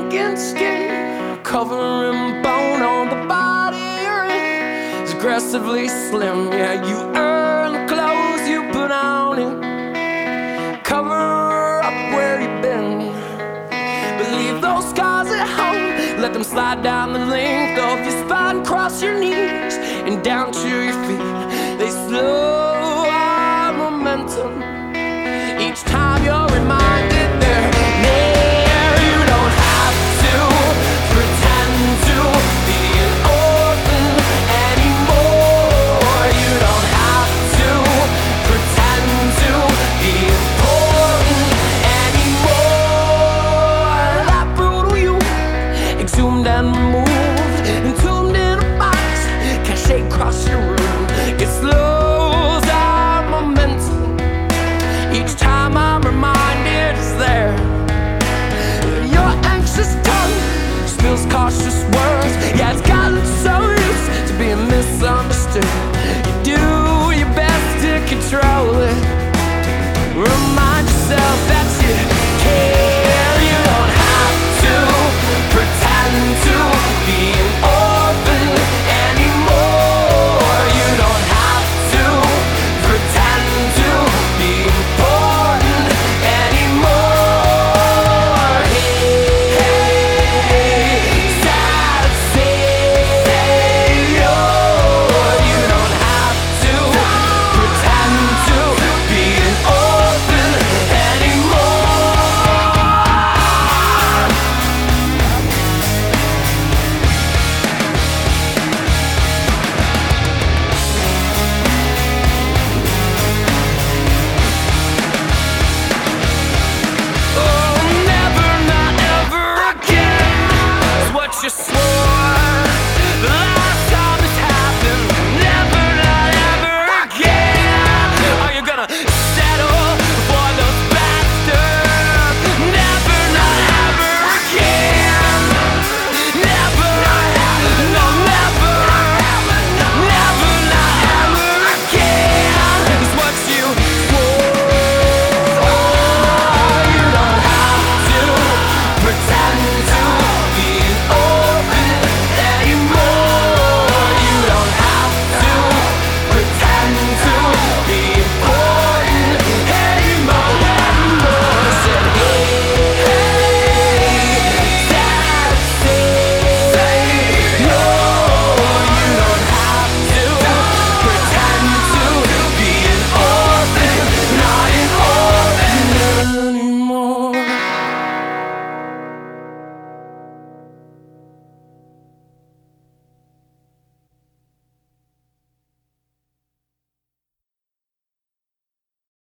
against skin, covering bone on the body you're in. It's aggressively slim, yeah, you earn the clothes you put on it. Cover up where you've been, but leave those scars at home. Let them slide down the length of your spine, cross your knees and down to your feet. They slow